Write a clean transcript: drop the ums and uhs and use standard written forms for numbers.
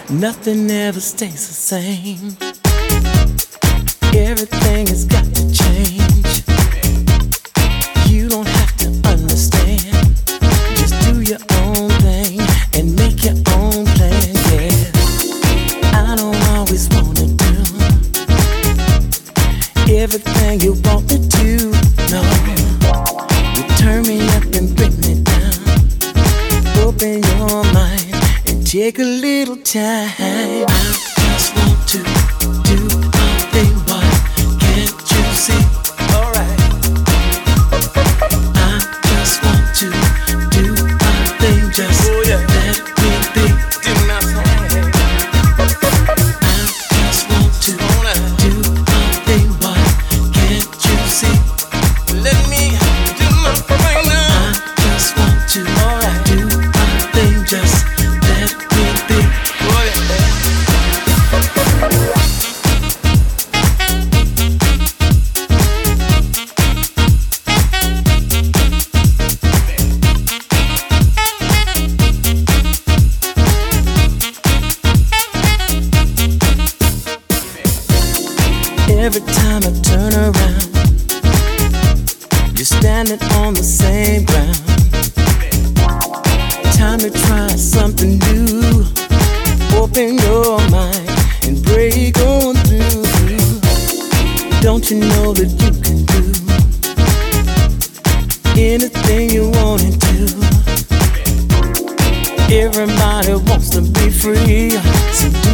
Nothing ever stays the same. Everything has got to change. You don't have to understand. Just do your own thing and make your own plan, yeah. I don't always wanna do everything you want me to, no. You turn me up and bring me down. Open your mind and take a little time. I just want to do my thing, but can't you see? Alright. I just want to do my thing, just let me be. Do my thing. I just want to do my thing, but can't you see? Let me do my thing now. I just want to do my thing, just let me be. Every time I turn around, you're standing on the same ground. Time to try something new. Open your mind and break on through. Don't you know that you can do anything you wanted to? Everybody wants to be free, so do